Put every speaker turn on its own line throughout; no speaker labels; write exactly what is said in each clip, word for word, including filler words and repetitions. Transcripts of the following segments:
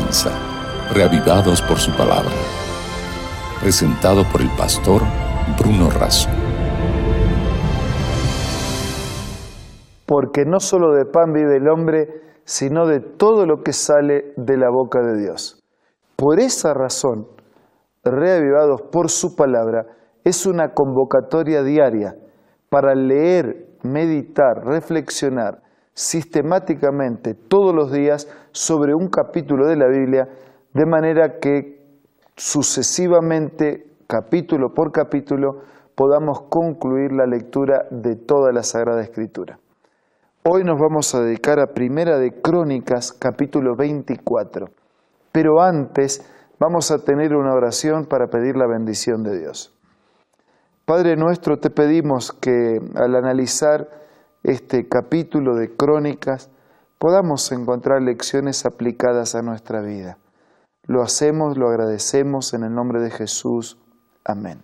comienza, Reavivados por su palabra. Presentado por el pastor Bruno Razo.
Porque no solo de pan vive el hombre, sino de todo lo que sale de la boca de Dios. Por esa razón, Reavivados por su palabra es una convocatoria diaria para leer, meditar, reflexionar sistemáticamente todos los días sobre un capítulo de la Biblia, de manera que sucesivamente, capítulo por capítulo, podamos concluir la lectura de toda la Sagrada Escritura. Hoy nos vamos a dedicar a Primera de Crónicas, capítulo veinticuatro. Pero antes vamos a tener una oración para pedir la bendición de Dios. Padre nuestro, te pedimos que al analizar este capítulo de Crónicas podamos encontrar lecciones aplicadas a nuestra vida. Lo hacemos, lo agradecemos en el nombre de Jesús. Amén.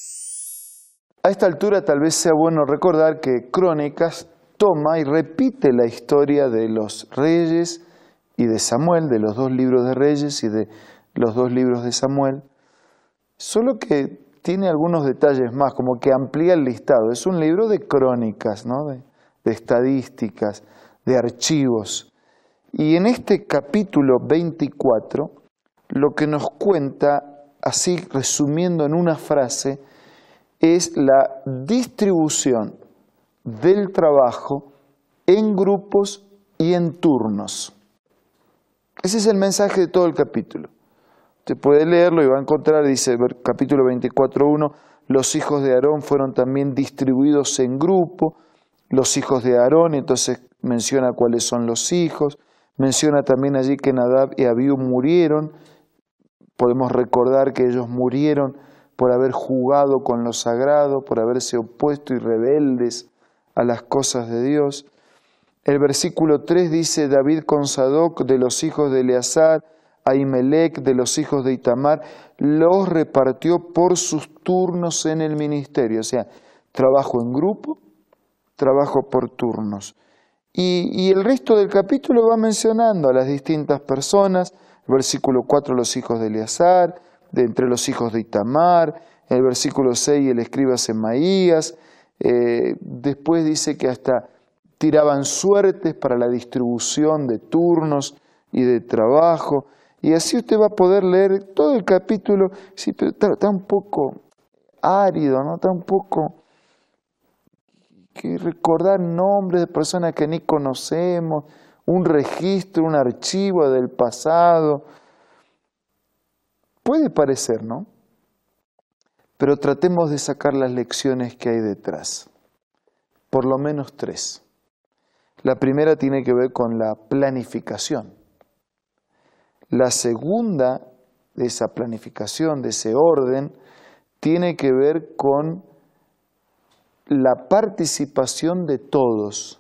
A esta altura tal vez sea bueno recordar que Crónicas toma y repite la historia de los reyes y de Samuel, de los dos libros de Reyes y de los dos libros de Samuel, solo que tiene algunos detalles más, como que amplía el listado. Es un libro de crónicas, ¿no? de, de estadísticas, de archivos. Y en este capítulo veinticuatro, lo que nos cuenta, así resumiendo en una frase, es la distribución del trabajo en grupos y en turnos. Ese es el mensaje de todo el capítulo. Usted puede leerlo y va a encontrar, dice capítulo veinticuatro uno, los hijos de Aarón fueron también distribuidos en grupo, los hijos de Aarón, entonces menciona cuáles son los hijos, menciona también allí que Nadab y Abiú murieron. Podemos recordar que ellos murieron por haber jugado con lo sagrado, por haberse opuesto y rebeldes a las cosas de Dios. El versículo tres dice, David con Sadoc de los hijos de Eleazar, Ahimelech de los hijos de Itamar, los repartió por sus turnos en el ministerio. O sea, trabajo en grupo, trabajo por turnos. Y, y el resto del capítulo va mencionando a las distintas personas. El versículo cuatro, los hijos de Eleazar, de entre los hijos de Itamar. El versículo seis, el escriba Semaías. Eh, después dice que hasta tiraban suertes para la distribución de turnos y de trabajo. Y así usted va a poder leer todo el capítulo. Sí, pero está, está un poco árido, ¿no? Está un poco que recordar nombres de personas que ni conocemos, un registro, un archivo del pasado. Puede parecer, ¿no? Pero tratemos de sacar las lecciones que hay detrás. Por lo menos tres. La primera tiene que ver con la planificación. La segunda de esa planificación, de ese orden, tiene que ver con la participación de todos.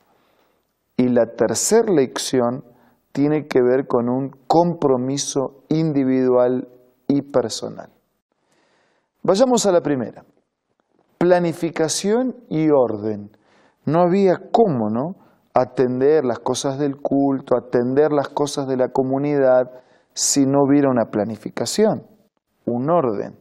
Y la tercera lección tiene que ver con un compromiso individual y personal. Vayamos a la primera. Planificación y orden. No había cómo, ¿no?, atender las cosas del culto, atender las cosas de la comunidad, si no hubiera una planificación, un orden.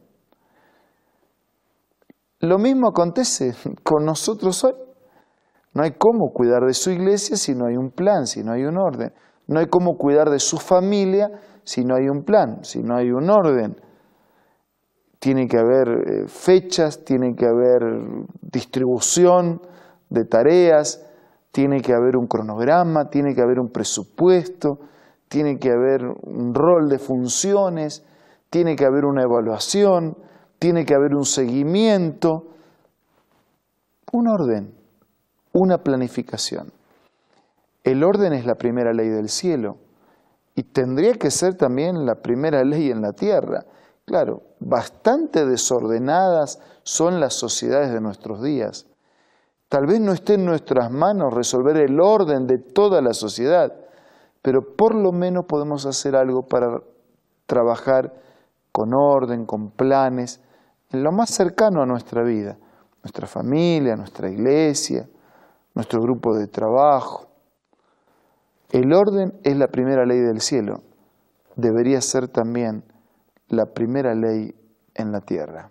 Lo mismo acontece con nosotros hoy. No hay cómo cuidar de su iglesia si no hay un plan, si no hay un orden. No hay cómo cuidar de su familia si no hay un plan, si no hay un orden. Tiene que haber fechas, tiene que haber distribución de tareas, tiene que haber un cronograma, tiene que haber un presupuesto, tiene que haber un rol de funciones, tiene que haber una evaluación, tiene que haber un seguimiento, un orden, una planificación. El orden es la primera ley del cielo y tendría que ser también la primera ley en la tierra. Claro, bastante desordenadas son las sociedades de nuestros días. Tal vez no esté en nuestras manos resolver el orden de toda la sociedad, pero por lo menos podemos hacer algo para trabajar con orden, con planes, en lo más cercano a nuestra vida, nuestra familia, nuestra iglesia, nuestro grupo de trabajo. El orden es la primera ley del cielo. debería ser también la primera ley en la tierra.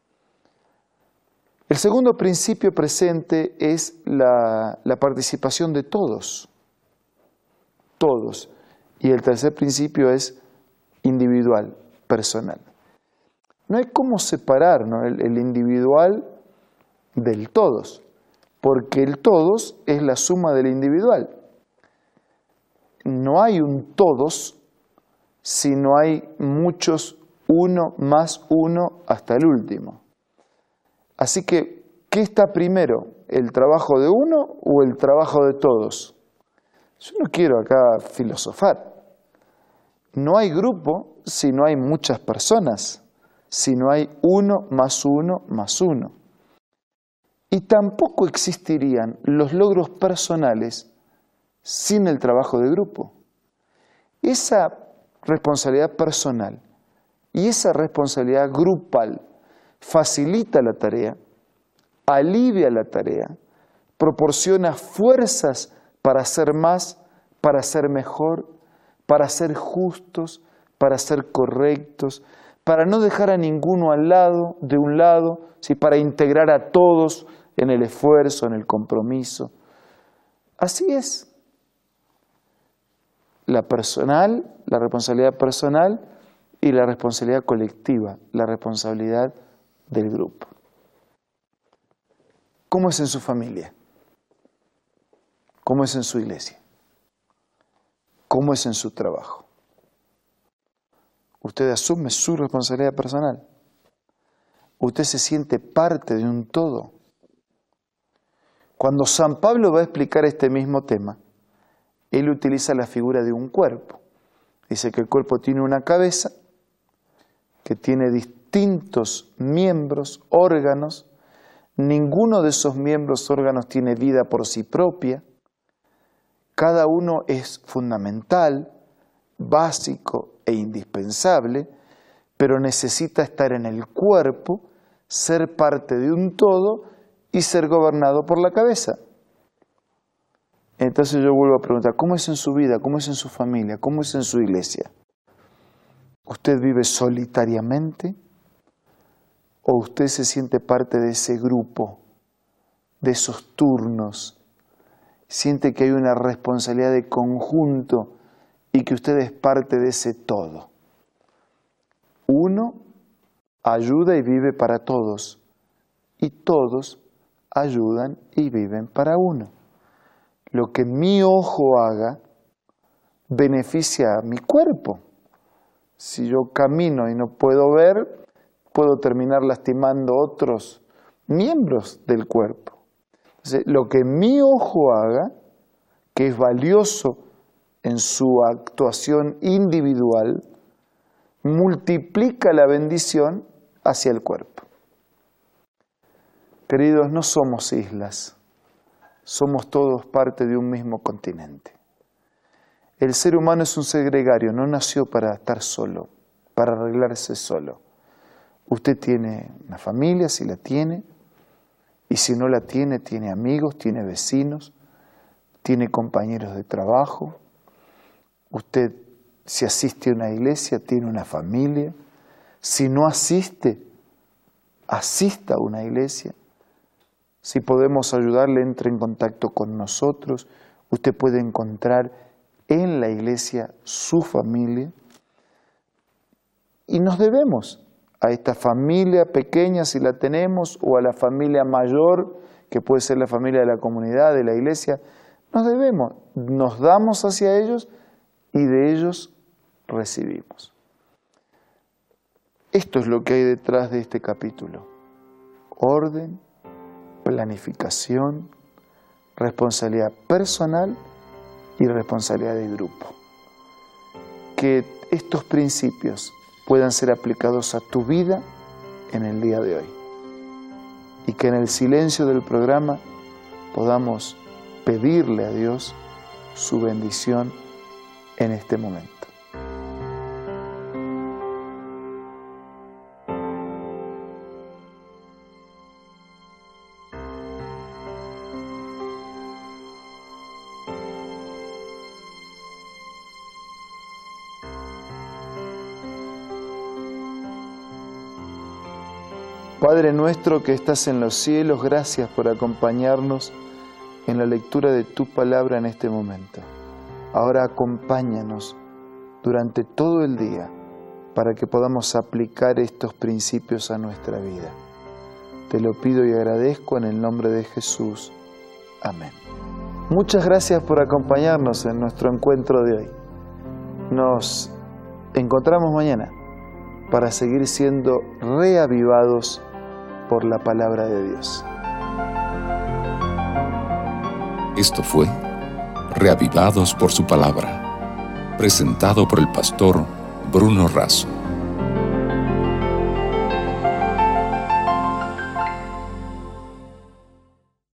El segundo principio presente es la, la participación de todos, todos. Y el tercer principio es individual, personal. No hay cómo separar, ¿no?, el, el individual del todos, porque el todos es la suma del individual. No hay un todos si no hay muchos uno más uno hasta el último. Así que, ¿qué está primero? ¿El trabajo de uno o el trabajo de todos? Yo no quiero acá filosofar. No hay grupo si no hay muchas personas, si no hay uno más uno más uno. Y tampoco existirían los logros personales sin el trabajo de grupo. Esa responsabilidad personal y esa responsabilidad grupal facilita la tarea, alivia la tarea, proporciona fuerzas para hacer más, para ser mejor, para ser justos, para ser correctos, para no dejar a ninguno al lado, de un lado, ¿sí?, para integrar a todos en el esfuerzo, en el compromiso. Así es. La personal, la responsabilidad personal y la responsabilidad colectiva, la responsabilidad del grupo. ¿Cómo es en su familia? ¿Cómo es en su iglesia? ¿Cómo es en su trabajo? Usted asume su responsabilidad personal. Usted se siente parte de un todo. Cuando San Pablo va a explicar este mismo tema, él utiliza la figura de un cuerpo. Dice que el cuerpo tiene una cabeza, que tiene distintos miembros, órganos. Ninguno de esos miembros, órganos tiene vida por sí propia. Cada uno es fundamental, básico e indispensable, pero necesita estar en el cuerpo, ser parte de un todo y ser gobernado por la cabeza. Entonces yo vuelvo a preguntar, ¿cómo es en su vida? ¿Cómo es en su familia? ¿Cómo es en su iglesia? ¿Usted vive solitariamente o usted se siente parte de ese grupo, de esos turnos? ¿Siente que hay una responsabilidad de conjunto y que usted es parte de ese todo? Uno ayuda y vive para todos y todos ayudan y viven para uno. Lo que mi ojo haga beneficia a mi cuerpo. Si yo camino y no puedo ver, puedo terminar lastimando otros miembros del cuerpo. Entonces, lo que mi ojo haga, que es valioso en su actuación individual, multiplica la bendición hacia el cuerpo. Queridos, no somos islas, somos todos parte de un mismo continente. El ser humano es un ser gregario, no nació para estar solo, para arreglarse solo. Usted tiene una familia, si la tiene, y si no la tiene, tiene amigos, tiene vecinos, tiene compañeros de trabajo. Usted, si asiste a una iglesia, tiene una familia. Si no asiste, asista a una iglesia. Si podemos ayudarle, entre en contacto con nosotros. Usted puede encontrar en la iglesia su familia. Y nos debemos a esta familia pequeña, si la tenemos, o a la familia mayor, que puede ser la familia de la comunidad, de la iglesia. Nos debemos, nos damos hacia ellos y de ellos recibimos. Esto es lo que hay detrás de este capítulo. Orden, planificación, responsabilidad personal y responsabilidad de grupo. Que estos principios puedan ser aplicados a tu vida en el día de hoy. Y que en el silencio del programa podamos pedirle a Dios su bendición en este momento. Padre nuestro que estás en los cielos, gracias por acompañarnos en la lectura de tu palabra en este momento. Ahora acompáñanos durante todo el día para que podamos aplicar estos principios a nuestra vida. Te lo pido y agradezco en el nombre de Jesús. Amén. Muchas gracias por acompañarnos en nuestro encuentro de hoy. Nos encontramos mañana para seguir siendo reavivados por la palabra de Dios.
Esto fue Reavivados por su palabra, presentado por el pastor Bruno Razo.